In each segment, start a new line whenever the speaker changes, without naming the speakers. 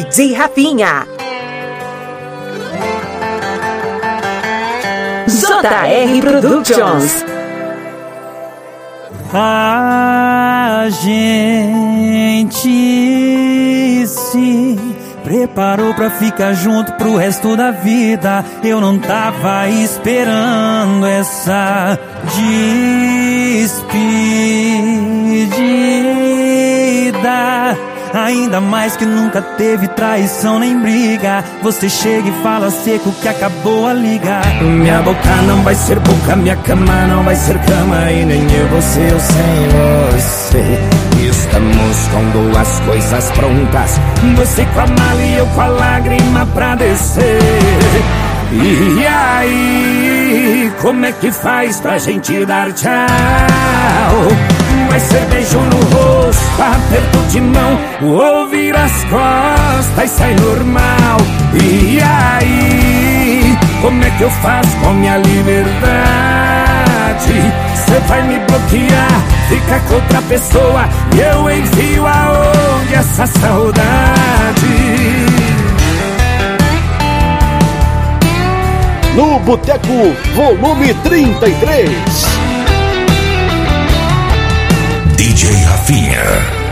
DJ Rafinha. JR Productions.
A gente se preparou pra ficar junto pro resto da vida. Eu não tava esperando essa despedida. Ainda mais que nunca teve traição nem briga. Você chega e fala seco que acabou a liga. Minha boca não vai ser boca, minha cama não vai ser cama. E nem eu vou ser eu sem você. Estamos com duas coisas prontas, você com a mala e eu com a lágrima pra descer. E aí, como é que faz pra gente dar tchau? Vai ser beijo no rosto, aperto de mão, ouvir as costas sai normal. E aí, como é que eu faço com minha liberdade? Cê vai me bloquear, fica com outra pessoa e eu enfio aonde essa saudade?
No Boteco, volume 33.
DJ Rafinha.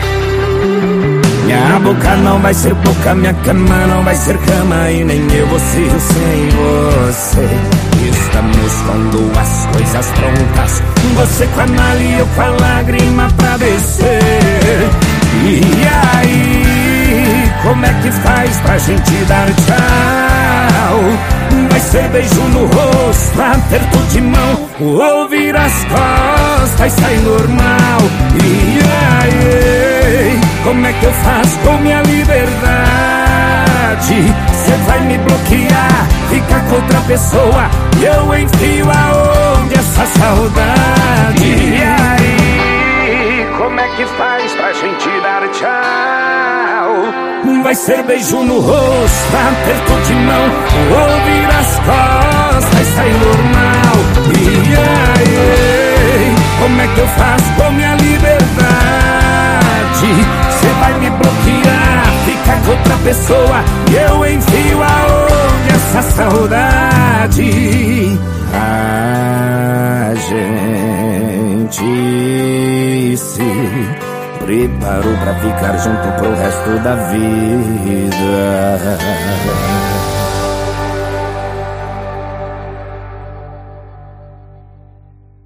Minha boca não vai ser boca, minha cama não vai ser cama. E nem eu vou ser eu sem você. Estamos com duas coisas prontas, você com a mala e eu com a lágrima pra descer. E aí, como é que faz pra gente dar tchau? Vai ser beijo no rosto, aperto de mão, ouvir as costas sai normal. E aí, como é que eu faço com minha liberdade? Cê vai me bloquear, fica com outra pessoa e eu enfio aonde essa saudade? E aí, como é que faz pra gente dar tchau? Vai ser beijo no rosto, aperto de mão, ouvir as costas sai normal. E aí, como é que eu faço com minha liberdade? Cê vai me bloquear, fica com outra pessoa e eu enfio aonde essa saudade? A gente se preparou pra ficar junto pro resto da vida.